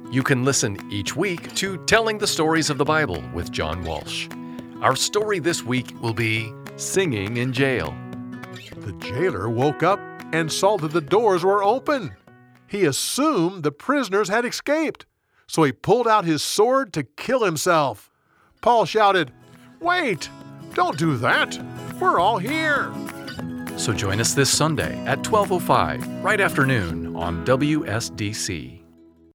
You can listen each week to Telling the Stories of the Bible with John Walsh. Our story this week will be Singing in Jail. The jailer woke up and saw that the doors were open. He assumed the prisoners had escaped, so he pulled out his sword to kill himself. Paul shouted, "Wait! Don't do that! We're all here!" So join us this Sunday at 12:05, right after noon on WSDC.